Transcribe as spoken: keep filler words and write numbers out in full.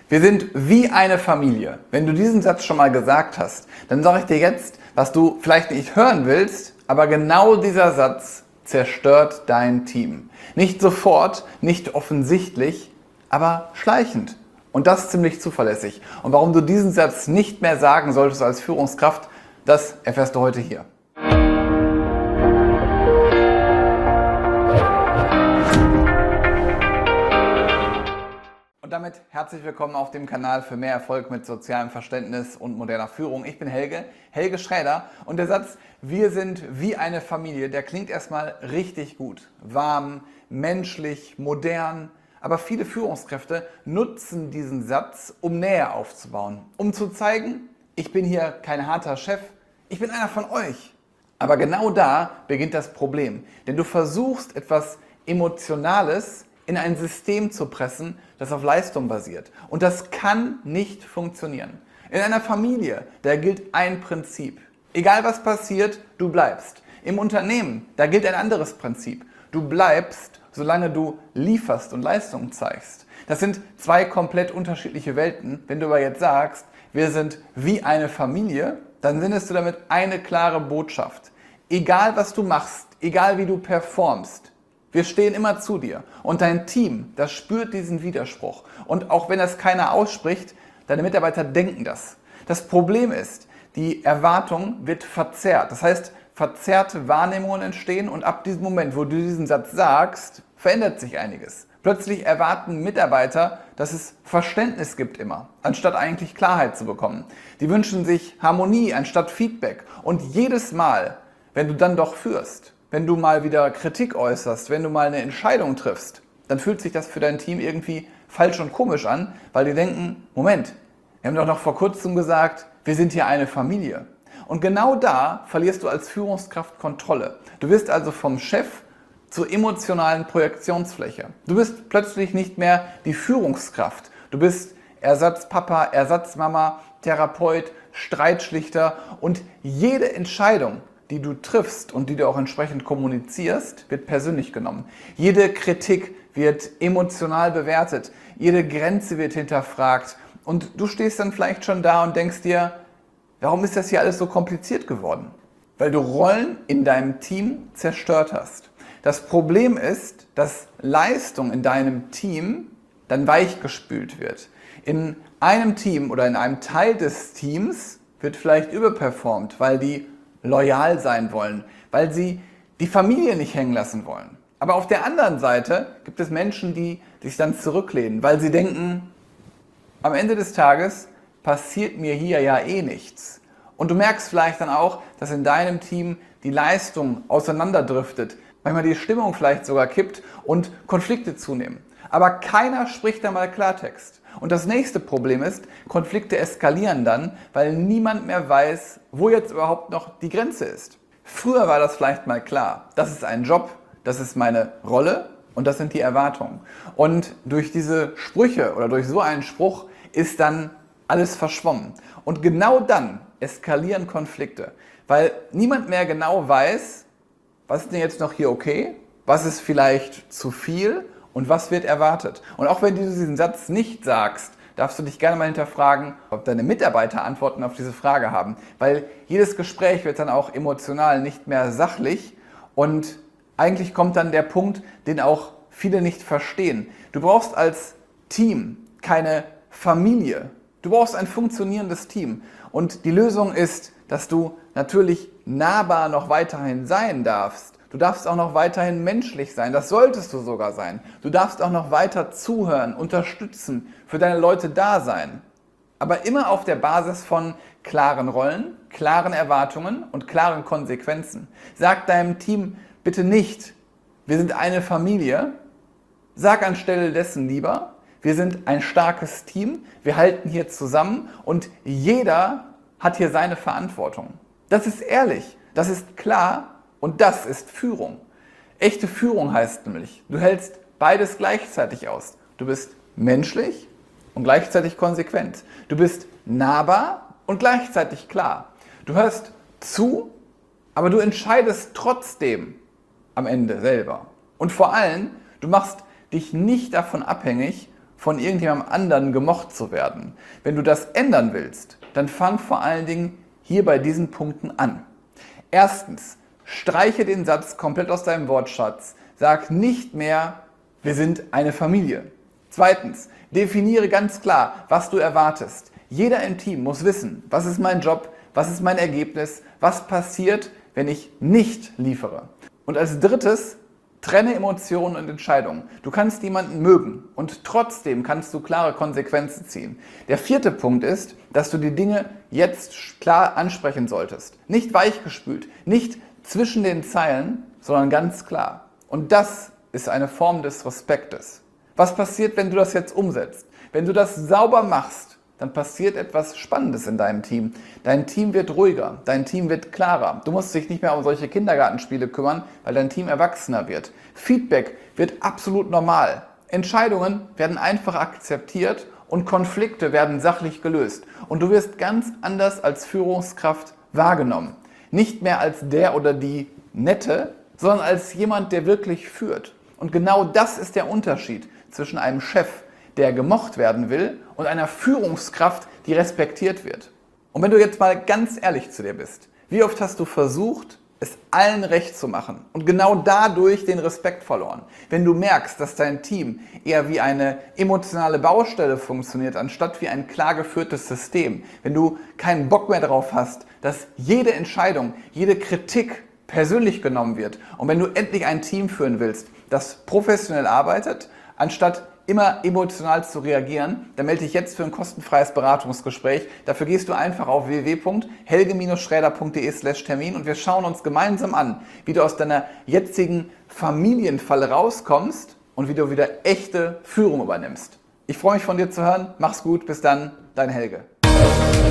Wir sind wie eine Familie. Wenn du diesen Satz schon mal gesagt hast, dann sage ich dir jetzt, was du vielleicht nicht hören willst, aber genau dieser Satz zerstört dein Team. Nicht sofort, nicht offensichtlich, aber schleichend. Und das ziemlich zuverlässig. Und warum du diesen Satz nicht mehr sagen solltest als Führungskraft, das erfährst du heute hier. Und damit herzlich willkommen auf dem Kanal für mehr Erfolg mit sozialem Verständnis und moderner Führung. Ich bin Helge, Helge Schräder, und der Satz, wir sind wie eine Familie, der klingt erstmal richtig gut. Warm, menschlich, modern. Aber viele Führungskräfte nutzen diesen Satz, um Nähe aufzubauen, um zu zeigen, ich bin hier kein harter Chef, ich bin einer von euch. Aber genau da beginnt das Problem, denn du versuchst etwas Emotionales in ein System zu pressen, das auf Leistung basiert. Und das kann nicht funktionieren. In einer Familie, da gilt ein Prinzip. Egal was passiert, du bleibst. Im Unternehmen, da gilt ein anderes Prinzip. Du bleibst, solange du lieferst und Leistung zeigst. Das sind zwei komplett unterschiedliche Welten. Wenn du aber jetzt sagst, wir sind wie eine Familie, dann sendest du damit eine klare Botschaft. Egal was du machst, egal wie du performst, wir stehen immer zu dir. Und dein Team, das spürt diesen Widerspruch. Und auch wenn das keiner ausspricht, deine Mitarbeiter denken das. Das Problem ist, die Erwartung wird verzerrt. Das heißt, verzerrte Wahrnehmungen entstehen und ab diesem Moment, wo du diesen Satz sagst, verändert sich einiges. Plötzlich erwarten Mitarbeiter, dass es Verständnis gibt immer, anstatt eigentlich Klarheit zu bekommen. Die wünschen sich Harmonie anstatt Feedback. Und jedes Mal, wenn du dann doch führst, wenn du mal wieder Kritik äußerst, wenn du mal eine Entscheidung triffst, dann fühlt sich das für dein Team irgendwie falsch und komisch an, weil die denken, Moment, wir haben doch noch vor kurzem gesagt, wir sind hier eine Familie. Und genau da verlierst du als Führungskraft Kontrolle. Du wirst also vom Chef zur emotionalen Projektionsfläche. Du bist plötzlich nicht mehr die Führungskraft. Du bist Ersatzpapa, Ersatzmama, Therapeut, Streitschlichter, und jede Entscheidung, die du triffst und die du auch entsprechend kommunizierst, wird persönlich genommen. Jede Kritik wird emotional bewertet, jede Grenze wird hinterfragt, und du stehst dann vielleicht schon da und denkst dir, warum ist das hier alles so kompliziert geworden? Weil du Rollen in deinem Team zerstört hast. Das Problem ist, dass Leistung in deinem Team dann weichgespült wird. In einem Team oder in einem Teil des Teams wird vielleicht überperformt, weil die loyal sein wollen, weil sie die Familie nicht hängen lassen wollen. Aber auf der anderen Seite gibt es Menschen, die sich dann zurücklehnen, weil sie denken, am Ende des Tages passiert mir hier ja eh nichts. Und du merkst vielleicht dann auch, dass in deinem Team die Leistung auseinanderdriftet, manchmal die Stimmung vielleicht sogar kippt und Konflikte zunehmen. Aber keiner spricht da mal Klartext. Und das nächste Problem ist, Konflikte eskalieren dann, weil niemand mehr weiß, wo jetzt überhaupt noch die Grenze ist. Früher war das vielleicht mal klar. Das ist ein Job, das ist meine Rolle und das sind die Erwartungen. Und durch diese Sprüche oder durch so einen Spruch ist dann alles verschwommen. Und genau dann eskalieren Konflikte, weil niemand mehr genau weiß, was ist denn jetzt noch hier okay, was ist vielleicht zu viel und was wird erwartet. Und auch wenn du diesen Satz nicht sagst, darfst du dich gerne mal hinterfragen, ob deine Mitarbeiter Antworten auf diese Frage haben. Weil jedes Gespräch wird dann auch emotional nicht mehr sachlich, und eigentlich kommt dann der Punkt, den auch viele nicht verstehen. Du brauchst als Team keine Familie. Du brauchst ein funktionierendes Team. Und die Lösung ist, dass du natürlich nahbar noch weiterhin sein darfst. Du darfst auch noch weiterhin menschlich sein, das solltest du sogar sein. Du darfst auch noch weiter zuhören, unterstützen, für deine Leute da sein. Aber immer auf der Basis von klaren Rollen, klaren Erwartungen und klaren Konsequenzen. Sag deinem Team bitte nicht, wir sind eine Familie. Sag anstelle dessen lieber, wir sind ein starkes Team, wir halten hier zusammen und jeder hat hier seine Verantwortung. Das ist ehrlich, das ist klar. Und das ist Führung. Echte Führung heißt nämlich, du hältst beides gleichzeitig aus. Du bist menschlich und gleichzeitig konsequent. Du bist nahbar und gleichzeitig klar. Du hörst zu, aber du entscheidest trotzdem am Ende selber. Und vor allem, du machst dich nicht davon abhängig, von irgendjemandem anderen gemocht zu werden. Wenn du das ändern willst, dann fang vor allen Dingen hier bei diesen Punkten an. Erstens, streiche den Satz komplett aus deinem Wortschatz. Sag nicht mehr, wir sind eine Familie. Zweitens, definiere ganz klar, was du erwartest. Jeder im Team muss wissen, was ist mein Job, was ist mein Ergebnis, was passiert, wenn ich nicht liefere. Und als drittes, trenne Emotionen und Entscheidungen. Du kannst jemanden mögen und trotzdem kannst du klare Konsequenzen ziehen. Der vierte Punkt ist, dass du die Dinge jetzt klar ansprechen solltest. Nicht weichgespült, nicht zwischen den Zeilen, sondern ganz klar. Und das ist eine Form des Respektes. Was passiert, wenn du das jetzt umsetzt? Wenn du das sauber machst, dann passiert etwas Spannendes in deinem Team. Dein Team wird ruhiger, dein Team wird klarer. Du musst dich nicht mehr um solche Kindergartenspiele kümmern, weil dein Team erwachsener wird. Feedback wird absolut normal. Entscheidungen werden einfach akzeptiert und Konflikte werden sachlich gelöst. Und du wirst ganz anders als Führungskraft wahrgenommen. Nicht mehr als der oder die Nette, sondern als jemand, der wirklich führt. Und genau das ist der Unterschied zwischen einem Chef, der gemocht werden will, und einer Führungskraft, die respektiert wird. Und wenn du jetzt mal ganz ehrlich zu dir bist, wie oft hast du versucht, es allen recht zu machen und genau dadurch den Respekt verloren? Wenn du merkst, dass dein Team eher wie eine emotionale Baustelle funktioniert, anstatt wie ein klar geführtes System, wenn du keinen Bock mehr darauf hast, dass jede Entscheidung, jede Kritik persönlich genommen wird und wenn du endlich ein Team führen willst, das professionell arbeitet, anstatt immer emotional zu reagieren, dann melde dich jetzt für ein kostenfreies Beratungsgespräch. Dafür gehst du einfach auf w w w punkt helge schräder punkt de slash Termin und wir schauen uns gemeinsam an, wie du aus deiner jetzigen Familienfalle rauskommst und wie du wieder echte Führung übernimmst. Ich freue mich von dir zu hören. Mach's gut, bis dann, dein Helge.